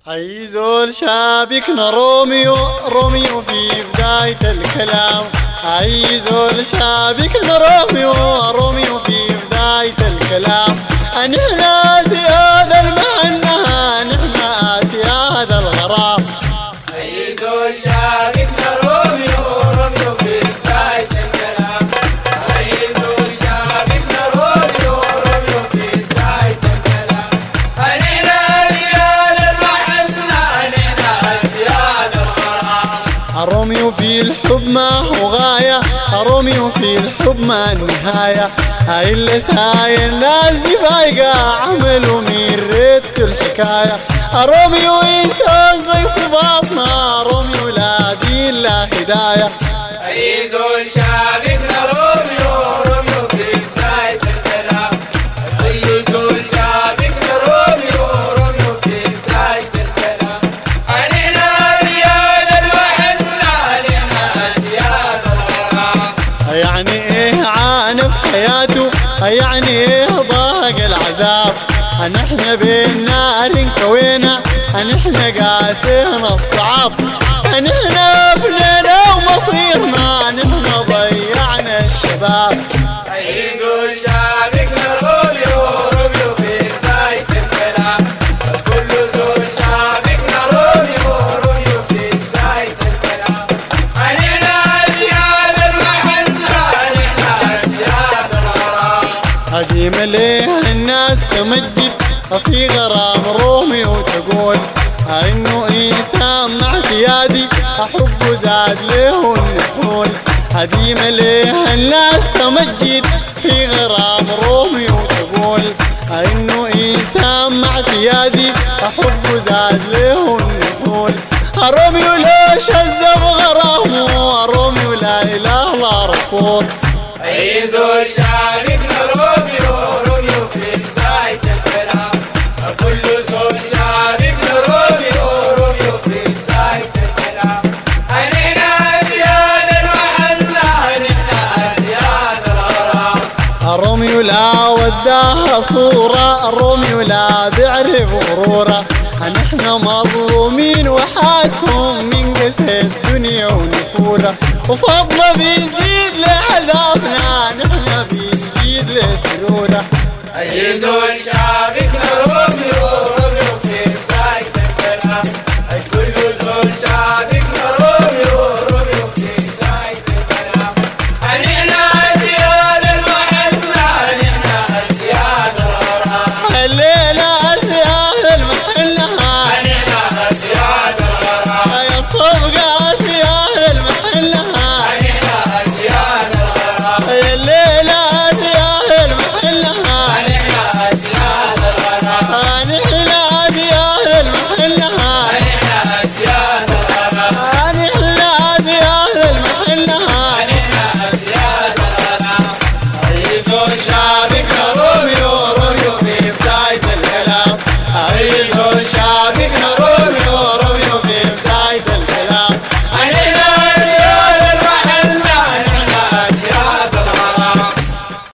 عيزول شابكنا روميو في بداية الكلام. عيزول شابكنا روميو في بداية الكلام. نحنا سياد المعنى، نحنا سياد الغرام. عيزول شابكنا روميو في بداية الكلام. عيزول شابكنا روميو في بداية الكلام. نحنا سياد المحنة، نحنا سياد الغرام. روميو في الحب ما هو غاية، روميو في الحب ما نهاية. هاي اللي ساي الناس دي فايقة، عملوا من ريت الحكاية. روميو يسأل زي صفاتنا، روميو لا دين لا هداية. عيزول شابكنا روميو في بداية الكلام. عيزول شابكنا روميو في بداية الكلام. نحنا زياد المحنة، نحنا زياد الغرام. يعني ايه عانى بحياته، يعني ايه ضاق العذاب. نحن بالنار انكوينا، نحن قاسينا الصعاب. نحن ابننا ومصيرنا، نحن ضيعنا الشباب. عيزول شابكنا روميو في بداية الكلام. كل زول شابكنا روميو في بداية الكلام. نحنا زياد المحنة، نحنا زياد الغرام. قديم ليه الناس تمجد في غرام روميو، تقول انه انسان مع اعتيادي، احبه زاد له النحول. قديم ليه الناس تمجد في غرام روميو، تقول انه انسان مع اعتيادي، احبه زاد له النحول. روميو ليش هزم غرامه، روميو لا اله الا رسول. عيزول شابكنا روميو في بداية الكلام. كل زول شابكنا روميو في بداية الكلام. نحنا زياد المحنة، نحنا زياد الغرام. روميو لا وداها صورة، روميو لا بيعرف غرورة. نحن مظلومين وحاكم من قسى الدنيا ونفورة، وفضله بيزيد لعذابنا، نحن بيزيد لسرورة. عيزول شابكنا